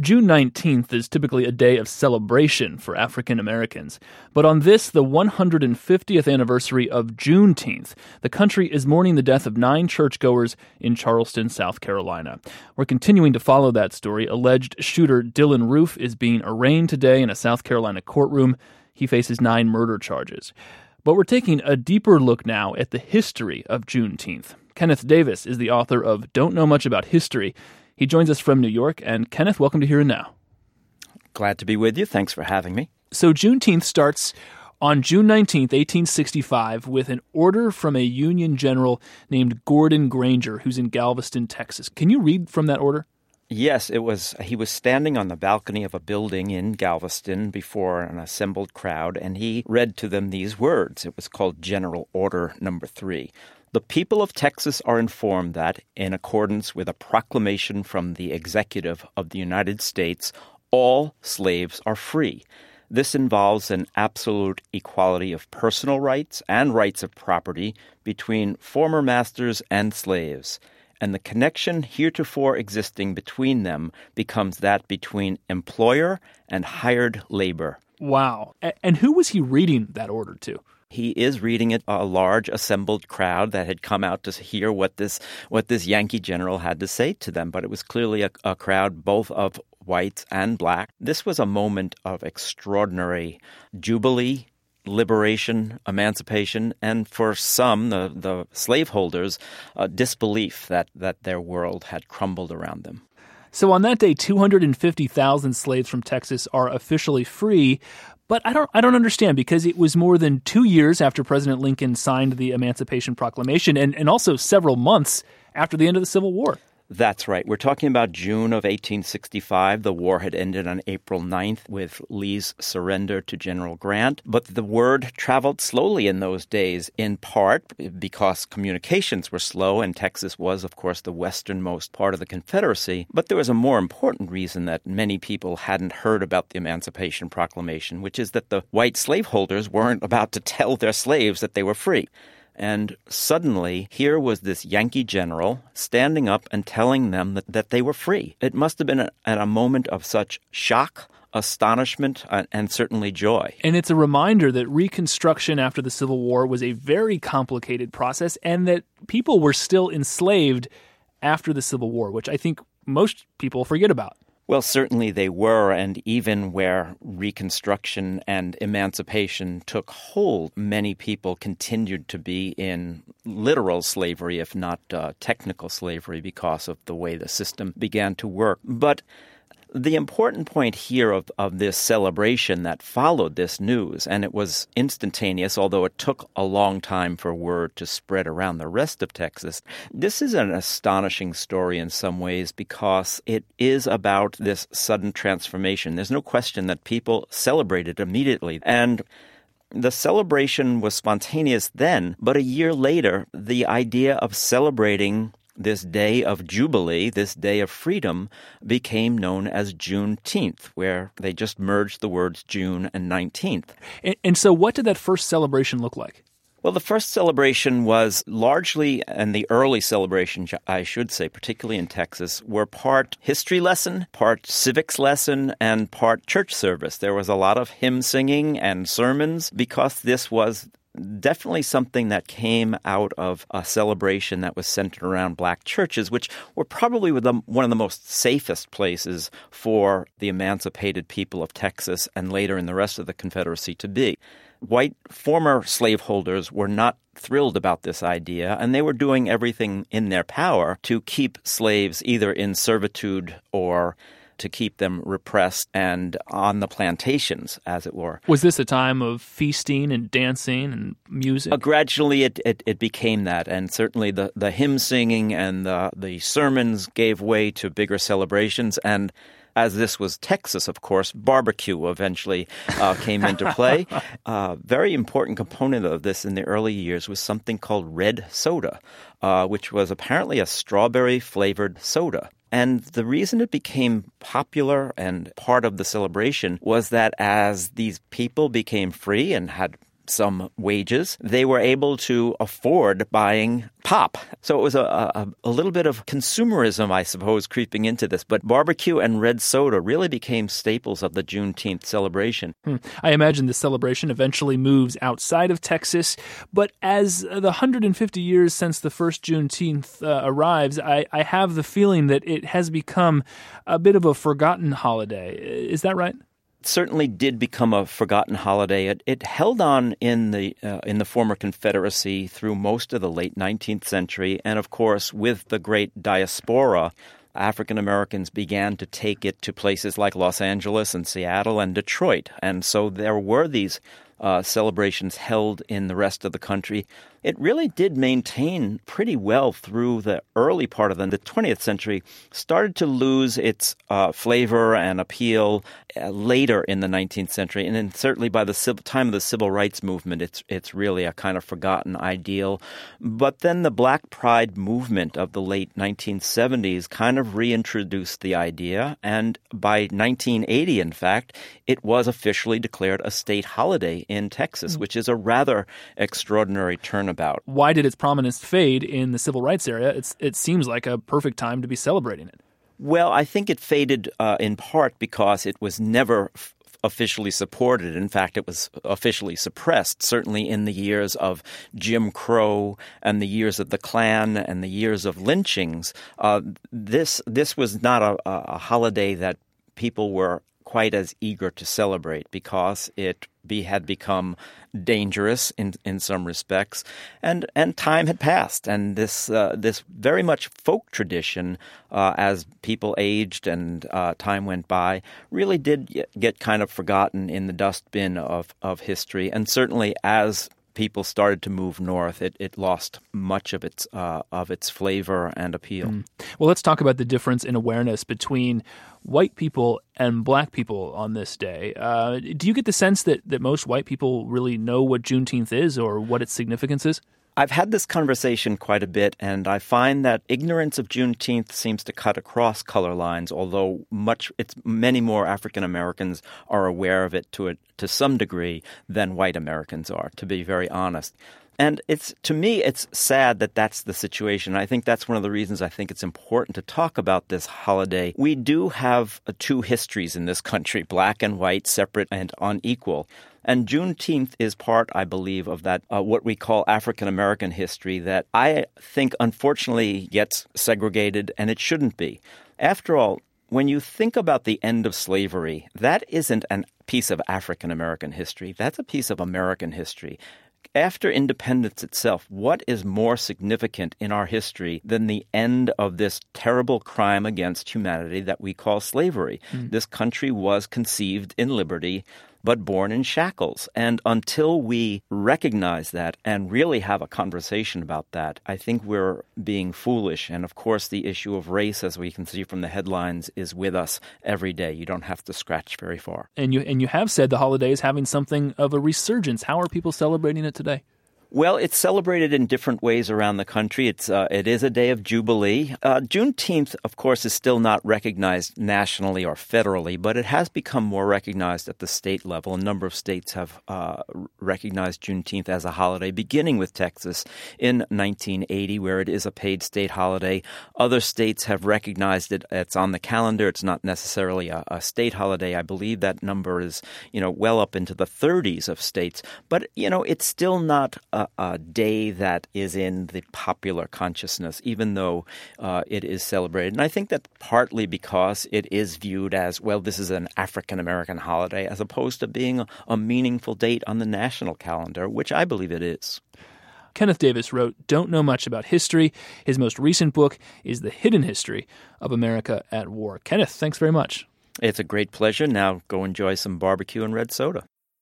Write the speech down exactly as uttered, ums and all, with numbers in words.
June nineteenth is typically a day of celebration for African Americans. But on this, the one hundred fiftieth anniversary of Juneteenth, the country is mourning the death of nine churchgoers in Charleston, South Carolina. We're continuing to follow that story. Alleged shooter Dylan Roof is being arraigned today in a South Carolina courtroom. He faces nine murder charges. But we're taking a deeper look now at the history of Juneteenth. Kenneth Davis is the author of Don't Know Much About History. He joins us from New York. And Kenneth, welcome to Here and Now. Glad to be with you. Thanks for having me. So Juneteenth starts on June nineteenth, eighteen sixty-five, with an order from a Union general named Gordon Granger, who's in Galveston, Texas. Can you read from that order? Yes, it was. He was standing on the balcony of a building in Galveston before an assembled crowd, and he read to them these words. It was called General Order Number Three. The people of Texas are informed that, in accordance with a proclamation from the Executive of the United States, all slaves are free. This involves an absolute equality of personal rights and rights of property between former masters and slaves, and the connection heretofore existing between them becomes that between employer and hired labor. Wow. And who was he reading that order to? He is reading it a large assembled crowd that had come out to hear what this what this Yankee general had to say to them. But it was clearly a, a crowd both of whites and black. This was a moment of extraordinary jubilee, liberation, emancipation, and for some, the, the slaveholders, uh, disbelief that, that their world had crumbled around them. So on that day, two hundred fifty thousand slaves from Texas are officially free. But I don't I don't understand, because it was more than two years after President Lincoln signed the Emancipation Proclamation and, and also several months after the end of the Civil War. That's right. We're talking about June of eighteen sixty-five. The war had ended on April ninth with Lee's surrender to General Grant. But the word traveled slowly in those days, in part because communications were slow, and Texas was, of course, the westernmost part of the Confederacy. But there was a more important reason that many people hadn't heard about the Emancipation Proclamation, which is that the white slaveholders weren't about to tell their slaves that they were free. And suddenly, here was this Yankee general standing up and telling them that, that they were free. It must have been a, at a moment of such shock, astonishment, uh, and certainly joy. And it's a reminder that Reconstruction after the Civil War was a very complicated process, and that people were still enslaved after the Civil War, which I think most people forget about. Well, certainly they were, and even where Reconstruction and emancipation took hold, many people continued to be in literal slavery, if not uh, technical slavery, because of the way the system began to work. But the important point here of, of this celebration that followed this news, and it was instantaneous, although it took a long time for word to spread around the rest of Texas, this is an astonishing story in some ways because it is about this sudden transformation. There's no question that people celebrated immediately, and the celebration was spontaneous then, but a year later, the idea of celebrating this day of jubilee, this day of freedom, became known as Juneteenth, where they just merged the words June and nineteenth. And, and so what did that first celebration look like? Well, the first celebration was largely, and the early celebration, I should say, particularly in Texas, were part history lesson, part civics lesson, and part church service. There was a lot of hymn singing and sermons because this was definitely something that came out of a celebration that was centered around black churches, which were probably the, one of the most safest places for the emancipated people of Texas and later in the rest of the Confederacy to be. White former slaveholders were not thrilled about this idea, and they were doing everything in their power to keep slaves either in servitude or to keep them repressed and on the plantations, as it were. Was this a time of feasting and dancing and music? Uh, gradually, it, it, it became that, and certainly the, the hymn singing and the, the sermons gave way to bigger celebrations, and as this was Texas, of course, barbecue eventually uh, came into play. A uh, very important component of this in the early years was something called red soda, uh, which was apparently a strawberry-flavored soda. And the reason it became popular and part of the celebration was that as these people became free and had some wages, they were able to afford buying pop. So it was a, a, a little bit of consumerism, I suppose, creeping into this. But barbecue and red soda really became staples of the Juneteenth celebration. Hmm. I imagine the celebration eventually moves outside of Texas. But as the one hundred fifty years since the first Juneteenth uh, arrives, I, I have the feeling that it has become a bit of a forgotten holiday. Is that right? Certainly did become a forgotten holiday. It, it held on in the uh, in the former Confederacy through most of the late nineteenth century. And of course, with the great diaspora, African Americans began to take it to places like Los Angeles and Seattle and Detroit. And so there were these uh, celebrations held in the rest of the country. It really did maintain pretty well through the early part of the, the twentieth century, started to lose its uh, flavor and appeal uh, later in the nineteenth century. And then certainly by the civil, time of the Civil Rights Movement, it's it's really a kind of forgotten ideal. But then the Black Pride movement of the late nineteen seventies kind of reintroduced the idea. And by nineteen eighty, in fact, it was officially declared a state holiday in Texas, which is a rather extraordinary turn about. Why did its prominence fade in the civil rights era? It's, it seems like a perfect time to be celebrating it. Well, I think it faded uh, in part because it was never f- officially supported. In fact, it was officially suppressed, certainly in the years of Jim Crow and the years of the Klan and the years of lynchings. Uh, this, this was not a, a holiday that people were quite as eager to celebrate because it be, had become dangerous in, in some respects, and and time had passed, and this uh, this very much folk tradition, uh, as people aged and uh, time went by, really did get kind of forgotten in the dustbin of of history, and certainly as people started to move north, it, it lost much of its uh, of its flavor and appeal. Mm. Well, let's talk about the difference in awareness between white people and black people on this day. Uh, do you get the sense that, that most white people really know what Juneteenth is or what its significance is? I've had this conversation quite a bit, and I find that ignorance of Juneteenth seems to cut across color lines, although much it's many more African Americans are aware of it to a, to some degree than white Americans are, to be very honest. And it's to me, it's sad that that's the situation. I think that's one of the reasons I think it's important to talk about this holiday. We do have uh, two histories in this country, black and white, separate and unequal. And Juneteenth is part, I believe, of that, uh, what we call African-American history that I think, unfortunately, gets segregated, and it shouldn't be. After all, when you think about the end of slavery, that isn't a piece of African-American history. That's a piece of American history. After independence itself, what is more significant in our history than the end of this terrible crime against humanity that we call slavery? Mm. This country was conceived in liberty, but born in shackles. And until we recognize that and really have a conversation about that, I think we're being foolish. And of course, the issue of race, as we can see from the headlines, is with us every day. You don't have to scratch very far. And you and you have said the holiday is having something of a resurgence. How are people celebrating it today? Well, it's celebrated in different ways around the country. It's uh, it is a day of jubilee. Uh, Juneteenth, of course, is still not recognized nationally or federally, but it has become more recognized at the state level. A number of states have uh, recognized Juneteenth as a holiday, beginning with Texas in nineteen eighty, where it is a paid state holiday. Other states have recognized it. It's on the calendar. It's not necessarily a, a state holiday. I believe that number is, you know, well up into the thirties of states. But, you know, it's still not a A day that is in the popular consciousness, even though uh, it is celebrated. And I think that partly because it is viewed as, well, this is an African-American holiday, as opposed to being a, a meaningful date on the national calendar, which I believe it is. Kenneth Davis wrote Don't Know Much About History. His most recent book is The Hidden History of America at War. Kenneth, thanks very much. It's a great pleasure. Now go enjoy some barbecue and red soda.